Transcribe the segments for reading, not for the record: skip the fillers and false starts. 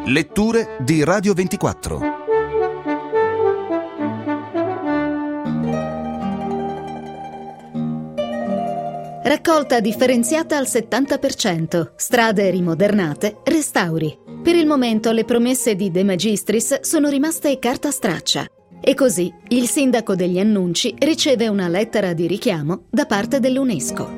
Letture di Radio 24. Raccolta differenziata al 70%, strade rimodernate, restauri. Per il momento le promesse di De Magistris sono rimaste carta straccia. E così il sindaco degli Annunci riceve una lettera di richiamo da parte dell'UNESCO.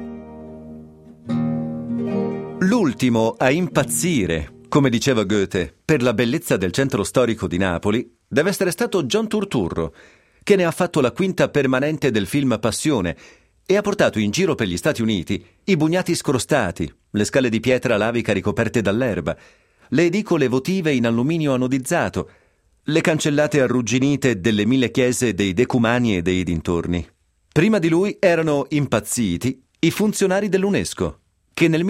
L'ultimo a impazzire, come diceva Goethe, per la bellezza del centro storico di Napoli, deve essere stato John Turturro, che ne ha fatto la quinta permanente del film Passione e ha portato in giro per gli Stati Uniti i bugnati scrostati, le scale di pietra lavica ricoperte dall'erba, le edicole votive in alluminio anodizzato, le cancellate arrugginite delle 1000 chiese dei decumani e dei dintorni. Prima di lui erano impazziti i funzionari dell'UNESCO, che nel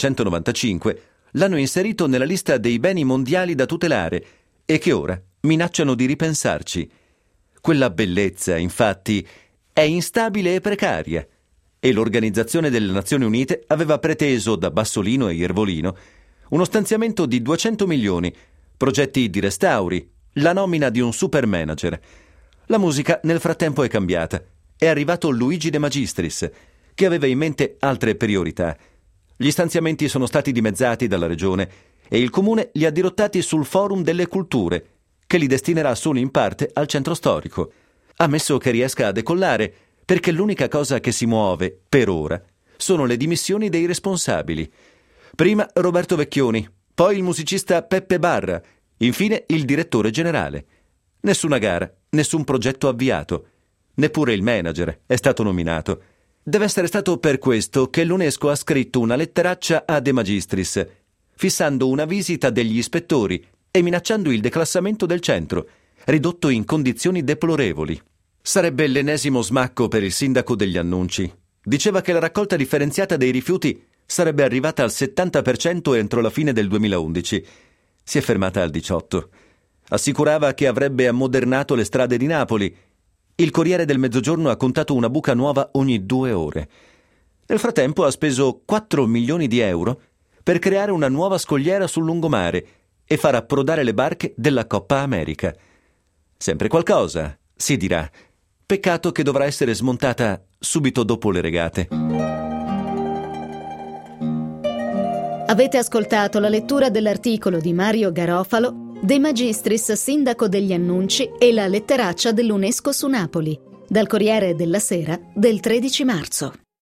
1995 l'hanno inserito nella lista dei beni mondiali da tutelare e che ora minacciano di ripensarci. Quella bellezza, infatti, è instabile e precaria, e l'Organizzazione delle Nazioni Unite aveva preteso da Bassolino e Iervolino uno stanziamento di 200 milioni, progetti di restauri, la nomina di un super manager. La musica nel frattempo è cambiata. È arrivato Luigi De Magistris, che aveva in mente altre priorità. Gli stanziamenti sono stati dimezzati dalla Regione e il Comune li ha dirottati sul Forum delle Culture, che li destinerà solo in parte al centro storico. Ammesso che riesca a decollare, perché l'unica cosa che si muove, per ora, sono le dimissioni dei responsabili. Prima Roberto Vecchioni, poi il musicista Peppe Barra, infine il direttore generale. Nessuna gara, nessun progetto avviato. Neppure il manager è stato nominato. Deve essere stato per questo che l'UNESCO ha scritto una letteraccia a De Magistris, fissando una visita degli ispettori e minacciando il declassamento del centro, ridotto in condizioni deplorevoli. Sarebbe l'ennesimo smacco per il sindaco degli Annunci. Diceva che la raccolta differenziata dei rifiuti sarebbe arrivata al 70% entro la fine del 2011. Si è fermata al 18%. Assicurava che avrebbe ammodernato le strade di Napoli. Il Corriere del Mezzogiorno ha contato una buca nuova ogni 2 ore. Nel frattempo ha speso 4 milioni di euro per creare una nuova scogliera sul lungomare e far approdare le barche della Coppa America. Sempre qualcosa, si dirà. Peccato che dovrà essere smontata subito dopo le regate. Avete ascoltato la lettura dell'articolo di Mario Garofalo, De Magistris, sindaco degli Annunci, e la letteraccia dell'UNESCO su Napoli, dal Corriere della Sera del 13 marzo.